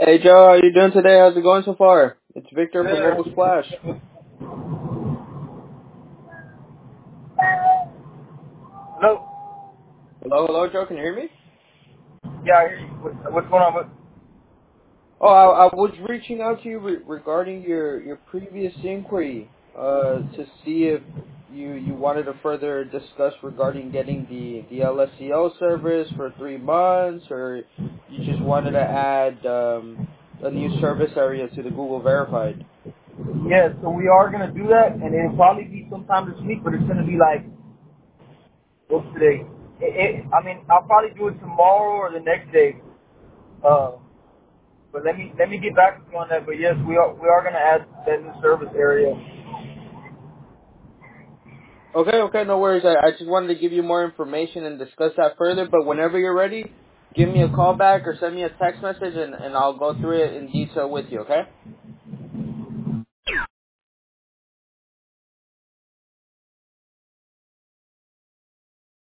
Hey Joe, how you doing today? How's it going so far? It's Victor from Yeah. Mobile Splash. Hello. Hello, Joe. Can you hear me? Yeah, I hear you. What's going on? Oh, I was reaching out to you regarding your previous inquiry to see if you wanted to further discuss regarding getting the LSCL service for 3 months, or you just wanted to add a new service area to the Google Verified. Yeah, so we are gonna do that, and it'll probably be sometime this week, but it's gonna be like what's today? I mean, I'll probably do it tomorrow or the next day. Uh, but let me get back with you on that. But yes, we are gonna add that new service area. Okay, no worries. I just wanted to give you more information and discuss that further, but whenever you're ready, give me a call back or send me a text message and I'll go through it in detail with you, okay?